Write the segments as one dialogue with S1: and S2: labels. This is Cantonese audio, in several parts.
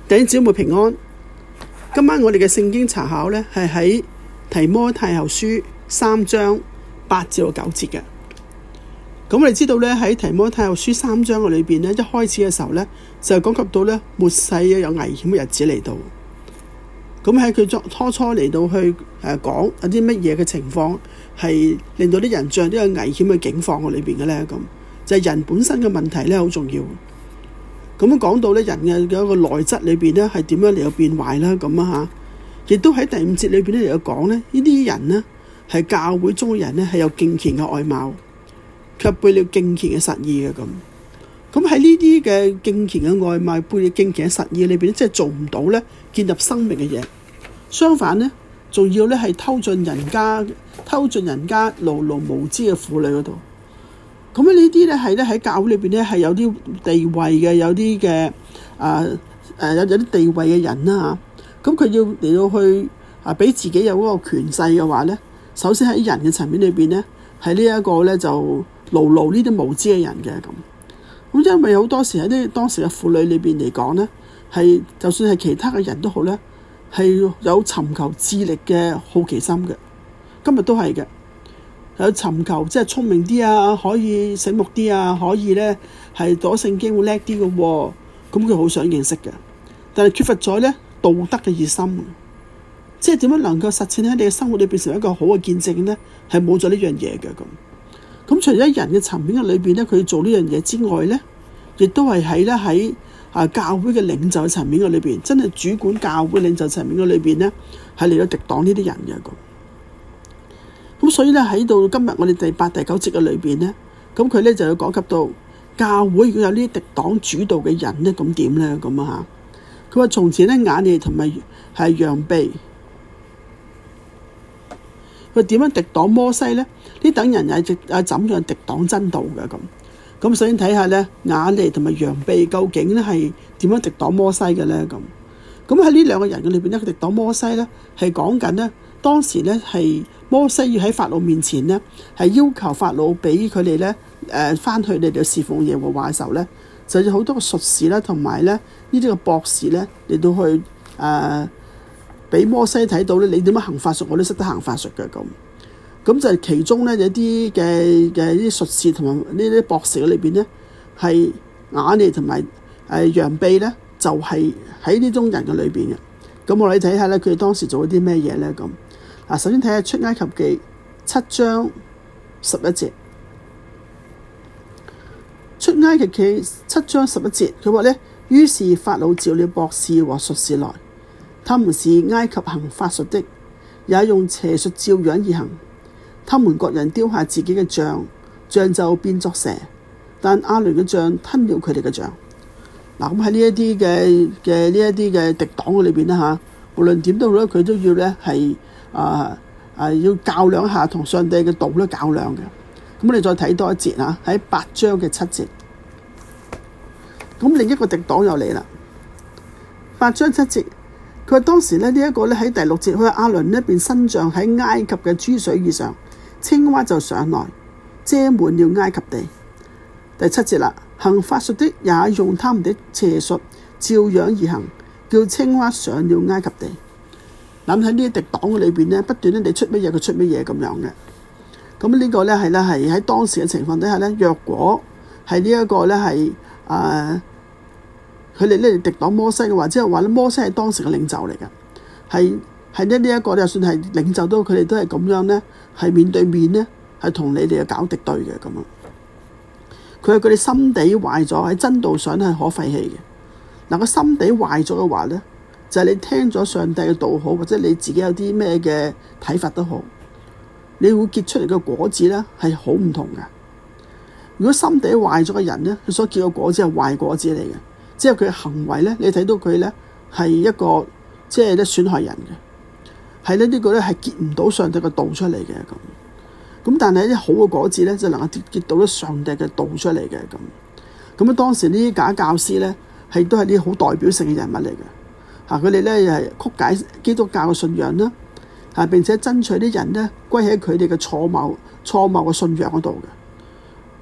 S1: 弟兄姊妹平安。今晚我哋嘅聖經查考呢，係喺提摩太後書3章8至9節嘅。咁我哋知道呢，喺提摩太後書3章嘅裏邊呢，一開始嘅時候呢，就講及到呢末世有危險嘅日子嚟到。咁喺佢初嚟到去講有啲乜嘢嘅情況係令到啲人進入呢個危險嘅境況嘅裏邊嘅呢？咁就係人本身嘅問題呢，好重要。咁講到咧人嘅一個內質裏邊咧係點樣嚟到變壞啦，咁啊嚇，亦都喺第5節裏邊咧嚟到講咧，呢啲人呢係教會中嘅人呢係有敬虔嘅外貌，卻背了敬虔嘅實意嘅咁。咁喺呢啲嘅敬虔嘅外貌背了敬虔嘅實意裏邊咧，即係做唔到咧建立生命嘅嘢，相反呢，仲要咧係偷進人家勞碌無知嘅婦女嗰度。咁呢啲咧係咧喺教會裏邊咧係有啲地位嘅，有啲嘅有啲地位嘅人啦嚇。咁佢要嚟到去俾自己有嗰個權勢嘅話咧，首先喺人嘅層面裏邊咧，係呢一個咧就勞碌呢啲無知嘅人嘅咁。咁因為好多時喺啲當時嘅婦女裏邊嚟講咧，係就算係其他嘅人都好咧，係有尋求智力嘅好奇心嘅。今日都係嘅。有尋求即係聰明啲啊，可以醒目啲啊，可以咧係讀聖經會叻啲嘅喎，咁佢好想認識嘅，但係缺乏咗咧道德嘅熱心，即係點樣能夠實踐喺你嘅生活裏變成一個好嘅見證咧？係冇咗呢樣嘢嘅咁。咁除咗人嘅層面嘅裏邊咧，佢做呢樣嘢之外咧，亦都係喺教會嘅領袖層面嘅裏邊，真係主管教會領袖層面嘅裏邊咧，係嚟到敵擋呢啲人嘅咁。咁所以咧喺到今日我哋第8、第9節嘅裏邊咧，咁佢咧就要講及到教會如果有呢啲敵擋主導嘅人咧，咁點咧咁啊嚇？佢話從前咧雅利同埋係楊秘，佢點樣敵擋摩西咧？呢等人係怎樣敵擋真道嘅咁？咁首先睇下咧雅利同埋楊秘究竟咧係點樣敵擋摩西嘅咧咁？咁喺呢兩個人嘅裏邊咧，佢敵擋摩西咧係講緊咧當時咧係。摩西要喺法老面前呢，係要求法老俾佢哋咧翻去你哋侍奉耶和華嘅時候咧，就有好多個術士啦，同埋咧呢啲個博士咧嚟到去俾摩西睇到咧，你點樣行法術，我都識得行法術嘅咁。咁就係其中咧有啲嘅啲術士同埋呢啲博士嘅裏邊咧，係雅利同埋楊秘咧，就係喺呢種人嘅裏邊嘅。咁我哋睇下咧，佢哋當時做咗啲咩嘢咧咁。首先睇下出埃及記7章11節。出埃及記7章11節，佢話咧，於是法老召了博士和術士來，他們是埃及行法術的，也用邪術照樣而行。他們各人丟下自己嘅杖，杖就變作蛇，但亞倫嘅杖吞了佢哋嘅杖。嗱，咁喺呢一啲嘅敵擋嘅裏邊啦嚇，無論點都好咧，佢都要咧係。要較量下同上帝嘅道咧較量嘅。咁我哋再睇多一節啊，喺8章嘅7節。咁另一個敵擋又嚟啦。8章7節，佢話當時咧呢一個咧喺第6節，佢話亞倫呢便伸杖喺埃及嘅諸水以上，青蛙就上來遮滿了埃及地。第7節啦，行法術的也用他們的邪術照樣而行，叫青蛙上了埃及地。諗喺呢啲敵擋嘅裏邊咧，不斷咧你出乜嘢佢出乜嘢咁樣嘅。咁呢個咧係喺當時嘅情況底下咧，若果係呢一個咧係佢哋咧敵擋摩西嘅話，即係話咧摩西係當時嘅領袖嚟嘅，係呢一個就算係領袖都佢哋都係咁樣咧，係面對面咧係同你哋搞敵對嘅咁樣。佢哋心地壞咗，喺真道上係可廢棄嘅。嗱，個心地壞咗嘅話咧，就係你聽咗上帝嘅道好，或者你自己有啲咩嘅睇法都好，你會結出嚟嘅果子咧係好唔同嘅。如果心地壞咗嘅人咧，佢所結嘅果子係壞果子嚟嘅，即係佢嘅行為咧，你睇到佢咧係一個即係咧損害人嘅，係咧呢個咧係結唔到上帝嘅道出嚟嘅咁。咁但係啲好嘅果子咧就能夠結到咗上帝嘅道出嚟嘅咁。咁啊當時呢啲假教師咧係都係啲好代表性嘅人物嚟嘅。佢哋咧又係曲解基督教嘅信仰啦，並且爭取啲人咧歸喺佢哋嘅錯謬嘅信仰嗰度嘅。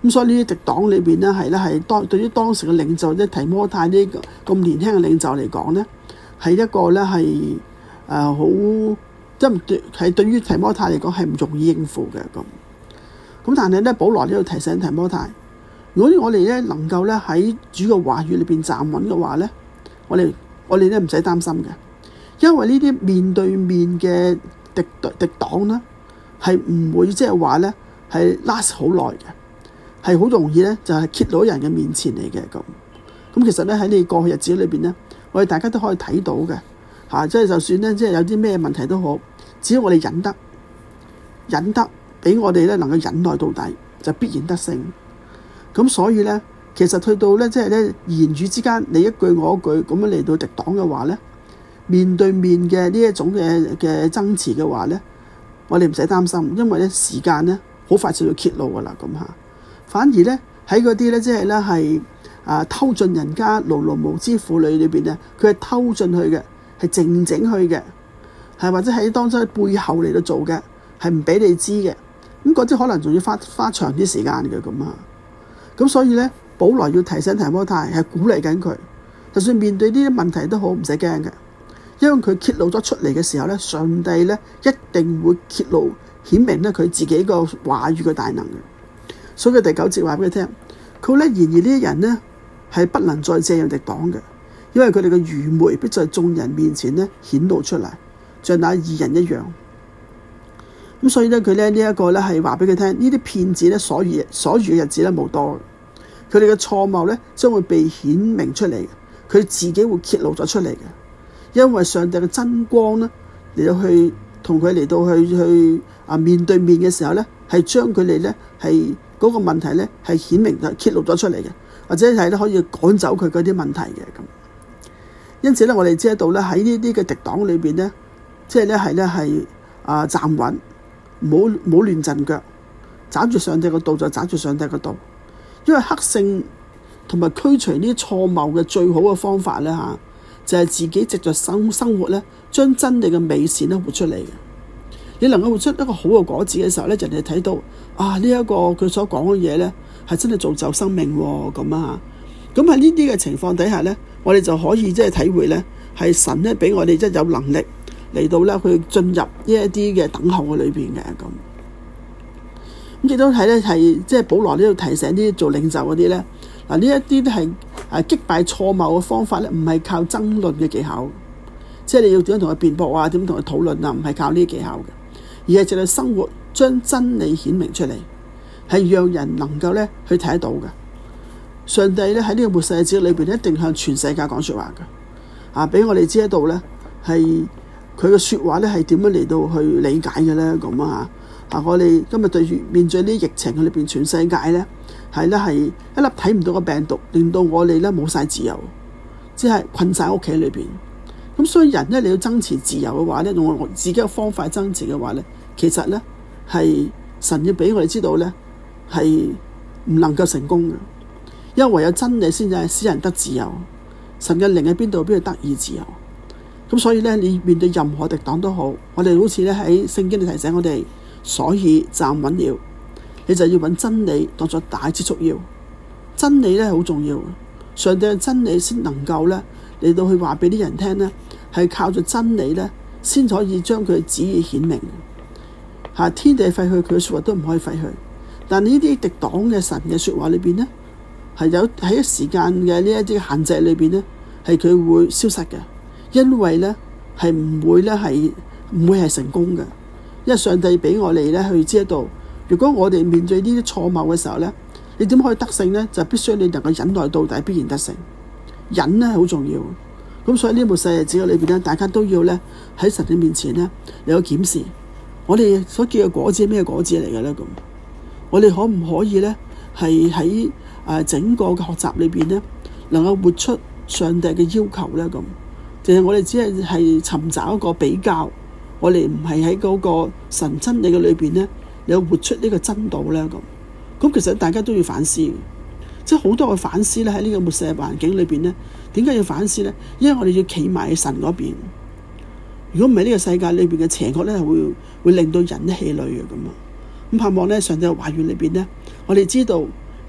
S1: 咁所以呢啲敵黨裏邊咧係對於當時嘅領袖即係提摩太呢個咁年輕嘅領袖嚟講咧，係一個咧係好即係對於提摩太嚟講係唔容易應付嘅咁。咁但係咧，保羅呢度提醒提摩太，如果我哋咧能夠咧喺主嘅話語裏邊站穩嘅話咧，我哋咧唔使擔心嘅，因為呢啲面對面嘅敵黨咧係唔會即係話咧係 last 好耐嘅，係好容易咧就係揭露人嘅面前嚟嘅咁。咁其實咧喺你過去日子裏邊咧，我哋大家都可以睇到嘅嚇，即係就算咧即係有啲咩問題都好，只要我哋忍得。俾我哋咧能夠忍耐到底，就必然得勝。咁所以咧，其實去到咧即係咧言語之間，你一句我一句咁樣嚟到敵黨嘅話咧，面對面嘅呢一種嘅爭持嘅話咧，我哋唔使擔心，因為咧時間咧好快就要揭露噶啦咁嚇。反而咧喺嗰啲咧即係咧係偷進人家勞碌無知婦女裏邊咧，佢係偷進去嘅，係靜靜去嘅，係或者喺當中背後嚟到做嘅，係唔俾你知嘅。咁嗰啲可能仲要花長啲時間嘅咁啊，咁所以咧，保羅要提醒提摩太係鼓勵緊佢，就算面對呢啲問題都好，唔使驚嘅，因為佢揭露咗出嚟嘅時候咧，上帝咧一定會揭露顯明咧佢自己個話語嘅大能嘅。所以佢第9節話俾佢聽，佢咧然而呢啲人咧係不能再借用敵黨嘅，因為佢哋嘅愚昧必在眾人面前咧顯露出嚟，像那義人一樣。咁所以咧，佢咧呢一個咧係話俾佢聽，呢啲騙子咧所遇嘅日子咧冇多，佢哋嘅錯謬咧將會被顯明出嚟，佢自己會揭露咗出嚟嘅，因為上帝嘅真光咧嚟到去同佢嚟到去面對面嘅時候咧，係將佢哋咧係嗰個問題咧係顯明揭露咗出嚟嘅，或者係咧可以趕走佢嗰啲問題嘅咁。因此咧，我哋知道咧喺呢啲嘅敵黨裏邊咧，即係咧係站穩。唔好亂陣腳，抓住上帝嘅道就抓住上帝嘅道，因為克勝同埋驅除呢啲錯謬嘅最好嘅方法咧就係自己藉着生活咧，將真理嘅美善咧活出嚟嘅。你能夠活出一個好嘅果子嘅時候咧，人哋睇到呢一個佢所講嘅嘢咧係真係造就生命咁啊！咁喺呢啲嘅情況底下咧，我哋就可以即係體會咧，係神咧俾我哋即係有能力。嚟到咧，去進入呢一啲嘅等候嘅裏邊嘅咁，亦都睇咧係即係保羅呢度提醒啲做領袖嗰啲咧，呢一啲都係擊敗錯謬嘅方法咧，唔係靠爭論嘅技巧，即係你要點樣同佢辯駁啊，點樣同佢討論啊，唔係靠呢啲技巧嘅，而係藉著生活將真理顯明出嚟，係讓人能夠咧去睇得到嘅。上帝咧喺呢個末世日子裏邊一定向全世界講説話嘅，俾我哋知道咧係。佢嘅説話咧係點樣嚟到去理解嘅咧？咁我哋今日面對呢啲疫情裏邊，全世界咧係一粒睇唔到嘅病毒，令到我哋咧冇晒自由，即係困晒屋企裏邊。咁所以人咧你要爭持自由嘅話咧，用我自己嘅方法爭持嘅話咧，其實咧係神要俾我哋知道咧係唔能夠成功嘅，因為唯有真理先至係使人得自由。神嘅靈喺邊度，邊度得以自由？咁所以咧，你面對任何敵黨都好，我哋好似咧喺聖經裏提醒我哋，所以站穩了，你就要揾真理當作大之束腰。真理咧好重要，上帝嘅真理先能夠咧嚟到去話俾啲人聽咧，係靠住真理咧先可以將佢嘅旨意顯明。天地廢去，佢嘅說話都唔可以廢去。但呢啲敵黨嘅神嘅說話裏邊咧，係有喺一時間嘅呢一啲限制裏邊咧，係佢會消失嘅。因為咧係唔會係成功嘅，因為上帝俾我哋咧去知道，如果我哋面對呢啲錯謬嘅時候咧，你點可以得勝咧？就必須你能夠忍耐到底，必然得勝。忍咧好重要，咁所以呢末世日子裏邊咧，大家都要咧喺神嘅面前咧，你有檢視我哋所結嘅果子係咩果子嚟嘅咧？咁我哋可唔可以咧係喺整個嘅學習裏邊咧，能夠活出上帝嘅要求咧？咁其實我哋只係尋找一個比較，我哋唔係喺嗰個神真理嘅裏邊咧，有活出呢個真道咧咁。其實大家都要反思，即係好多嘅反思咧喺呢個末世嘅環境裏邊咧，點解要反思咧？因為我哋要企埋喺神嗰邊。如果唔係呢個世界裏邊嘅邪惡咧，係會令到人氣餒嘅咁啊。咁盼望咧上帝嘅話語裏邊咧，我哋知道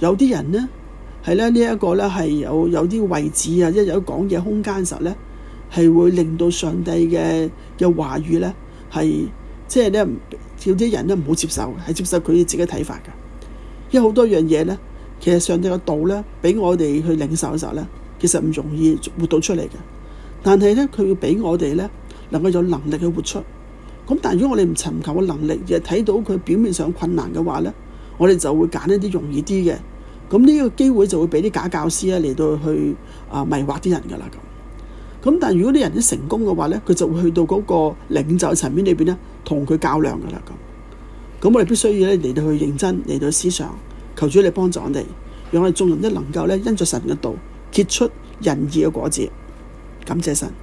S1: 有啲人呢，係咧呢一個咧係有啲位置啊，一有講嘢空間嘅時候咧，係會令到上帝嘅話語咧係即係咧叫啲人咧唔好接受，係接受佢自己睇法嘅。因為好多樣嘢咧，其實上帝嘅道咧俾我哋去領受嘅時候咧，其實唔容易活到出嚟嘅。但係咧，佢要俾我哋咧能夠有能力去活出。咁但係如果我哋唔尋求嘅能力，而係睇到佢表面上困難嘅話咧，我哋就會揀一啲容易啲嘅。咁呢個機會就會俾啲假教師咧嚟到去迷惑啲人㗎啦咁。但係如果啲人一成功嘅話咧，佢就會去到嗰個領袖層面裏邊咧，同佢較量㗎啦咁。咁我哋必須要咧嚟到去認真嚟到思想，求主你幫助我哋，讓我哋眾人都能夠咧因着神嘅道結出仁義嘅果子。感謝神。